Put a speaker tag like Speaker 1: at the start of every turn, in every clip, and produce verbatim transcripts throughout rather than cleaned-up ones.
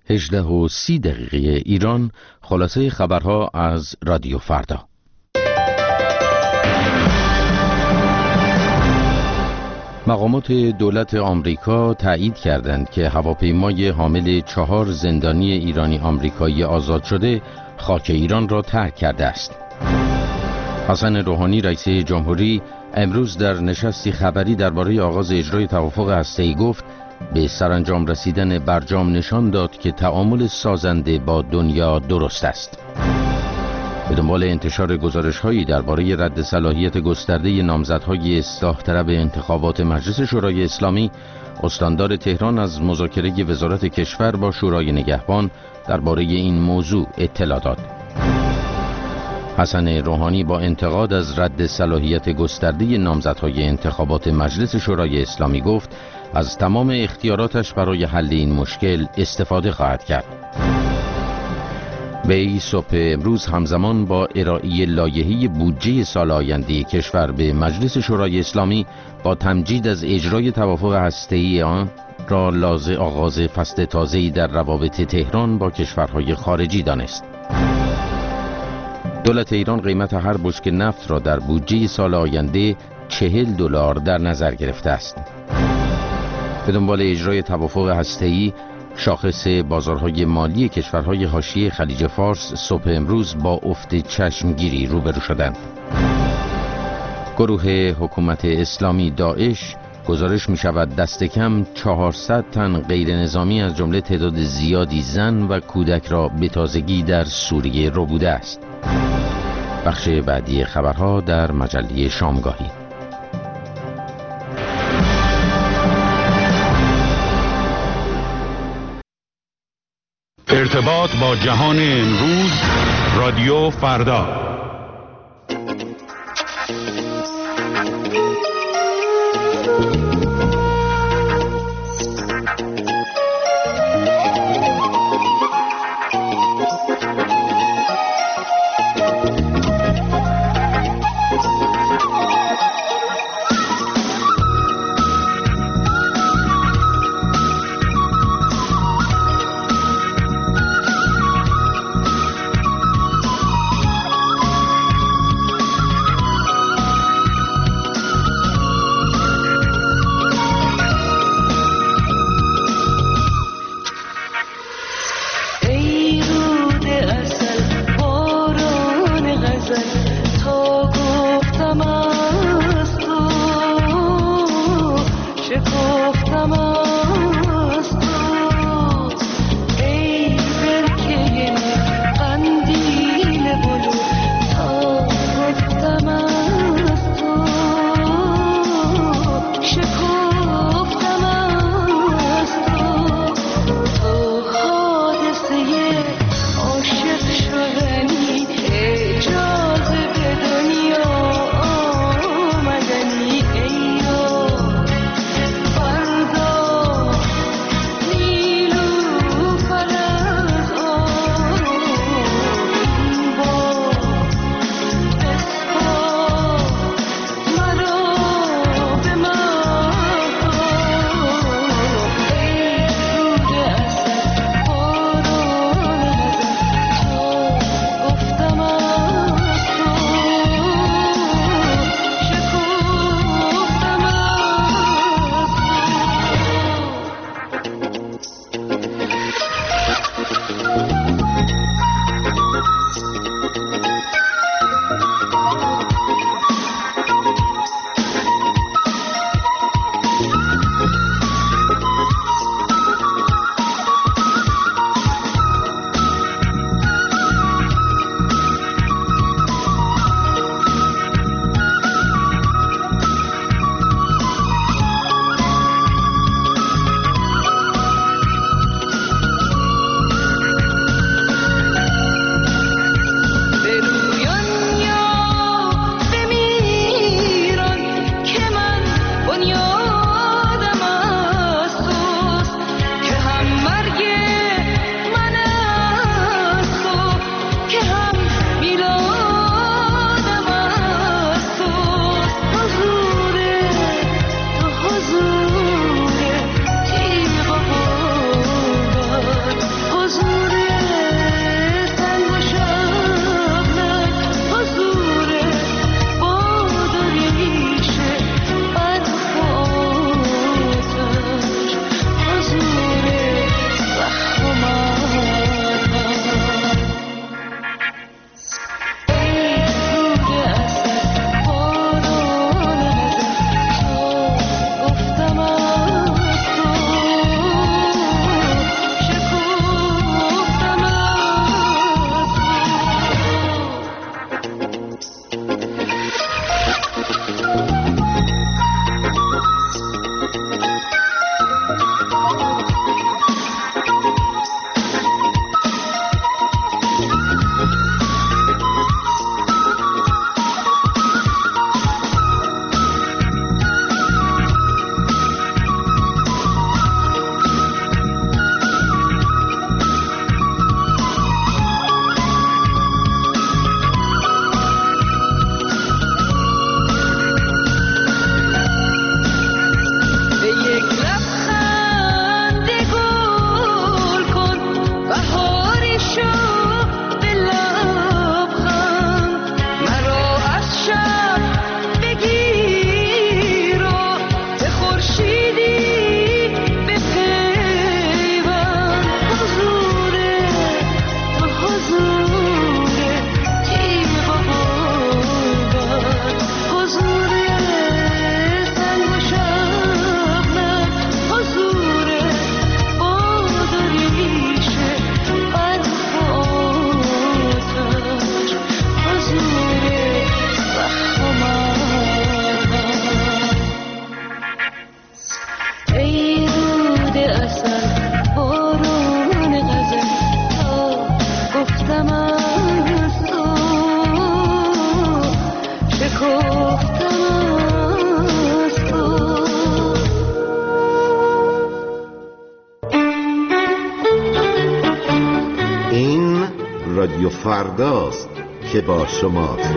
Speaker 1: هجده و سی دقیقه ایران. خلاصه خبرها از رادیو فردا. مقامات دولت آمریکا تایید کردند که هواپیمای حامل چهار زندانی ایرانی آمریکایی آزاد شده خاک ایران را ترک کرده است. حسن روحانی رئیس جمهوری امروز در نشستی خبری درباره آغاز اجرای توافق هسته‌ای گفت به سرانجام رسیدن برجام نشان داد که تعامل سازنده با دنیا درست است. به دنبال انتشار گزارش‌هایی درباره رد صلاحیت گسترده نامزدهای اصلاح طلب انتخابات مجلس شورای اسلامی، استاندار تهران از مذاکره وزارت کشور با شورای نگهبان درباره این موضوع اطلاع داد. حسن روحانی با انتقاد از رد صلاحیت گسترده نامزدهای انتخابات مجلس شورای اسلامی گفت از تمام اختیاراتش برای حل این مشکل استفاده خواهد کرد. وی صبح امروز همزمان با ارائه لایحه بودجه سال آینده کشور به مجلس شورای اسلامی با تمجید از اجرای توافق هسته‌ای آن را لازم آغاز فصل تازه‌ای در روابط تهران با کشورهای خارجی دانست. دولت ایران قیمت هر بشکه نفت را در بودجه سال آینده چهل دلار در نظر گرفته است. به دنبال اجرای توافق هسته‌ای، شاخص بازارهای مالی کشورهای حاشیه خلیج فارس صبح امروز با افت چشمگیری روبرو شدند. گروه حکومت اسلامی داعش گزارش می شود دست کم چهارصد تن غیر نظامی از جمله تعداد زیادی زن و کودک را به تازگی در سوریه ربوده است. بخش بعدی خبرها در مجله شامگاهی.
Speaker 2: ارتباط با جهان امروز، رادیو فردا.
Speaker 3: رادیو فرداست که با شماست.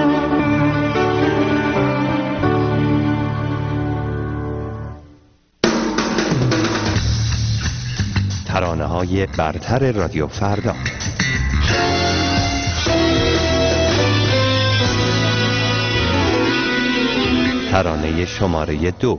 Speaker 4: ترانه‌های برتر رادیو فردا. ترانه شماره دو.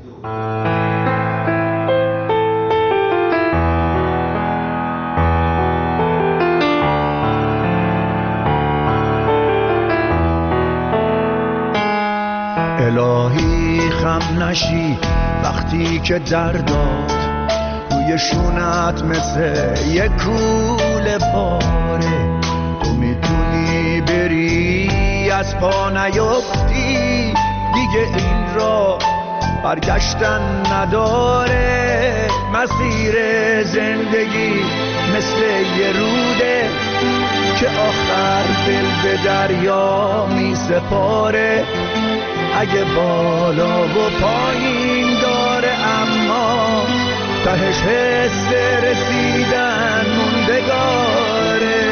Speaker 5: الهی خم نشی وقتی که درداد روی شونت مثل یک کوله پاره، تو میتونی بری از پا نیفتی، دیگه این را برگشتن نداره. مسیر زندگی مثل یه روده که آخر دل به دریا می سپاره. اگه بالا و پایین داره اما تهش حس رسیدن موندگاره.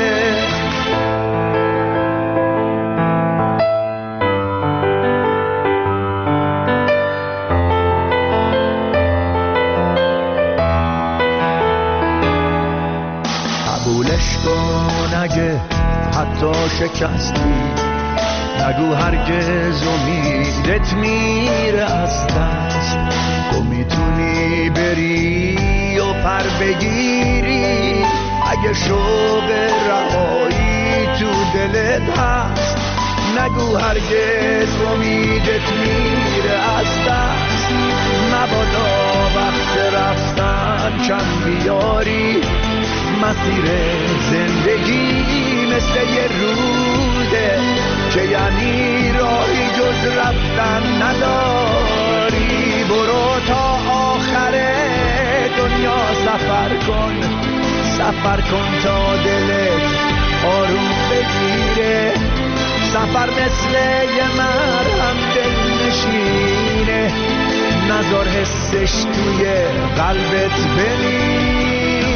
Speaker 5: قبولش کن اگه حتی شکستی، نگو هرگز امیدت میره از دست. تو میتونی بری و پر بگیری اگه شوق رهایی تو دلت هست. نگو هرگز امیدت میره از دست. مبادا وقت رفتن کم بیاری. مسیر زندگی مثل یه روده که یعنی راهی جز رفتن نداری. برو تا آخر دنیا سفر کن، سفر کن تا دلت آروم بگیره. سفر مثل یه مرهم دل نشینه، نذار حسش توی قلبت بمیره.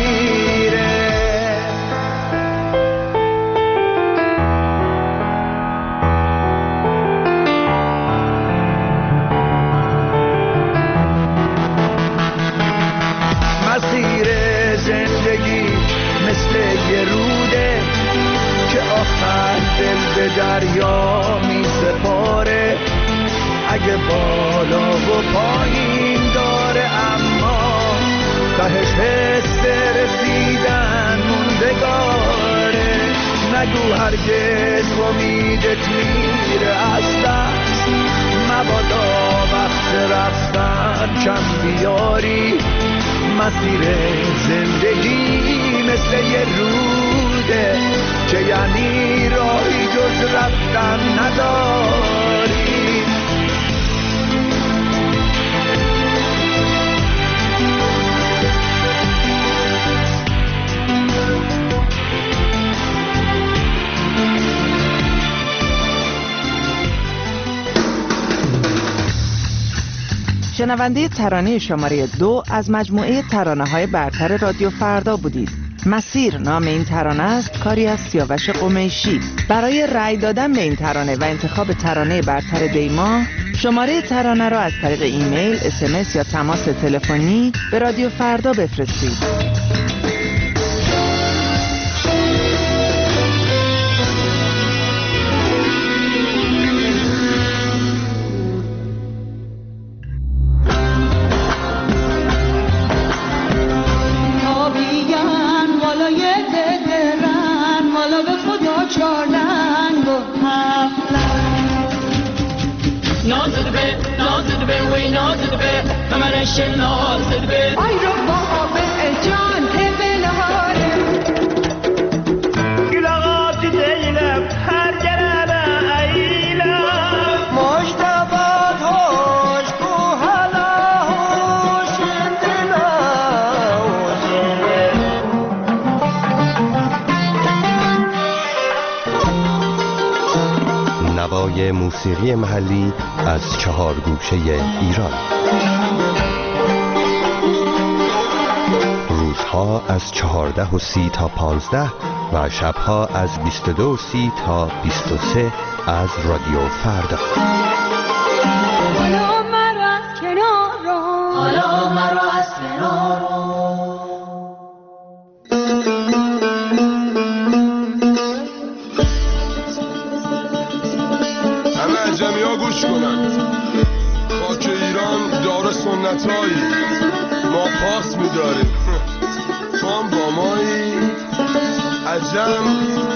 Speaker 5: مسیر زندگی مثل یه روده که آخر دل به دریا می سپاره. اگه بالا و پایین داره اما تهش حس رسیدن موندگاره. نگو هرگز امیدت میره از دست. مبادا وقت رفتن کم بیاری. مسیر زندگی مثل یه روده که یعنی راهی جز رفتن نداری.
Speaker 6: شنونده ترانه شماره دو از مجموعه ترانه‌های برتر رادیو فردا بودید. مسیر نام این ترانه است، کاری از سیاوش قمیشی. برای رأی دادن به این ترانه و انتخاب ترانه برتر دیما، شماره ترانه را از طریق ایمیل، اس ام اس یا تماس تلفنی به رادیو فردا بفرستید.
Speaker 4: نوای موسیقی محلی از چهار گوشه ایران. روز روزها از چهارده و سی تا پانزده و شبها از بیست و دو و سی تا بیست و سه از رادیو فردا.
Speaker 7: حالا مرا از کنار رو، حالا مرا از کنار رو.
Speaker 8: همه عجمی ها گوش کنند. خاک ایران داره سنتایی، ما پاس می‌داریم، تو هم با مایی. عجم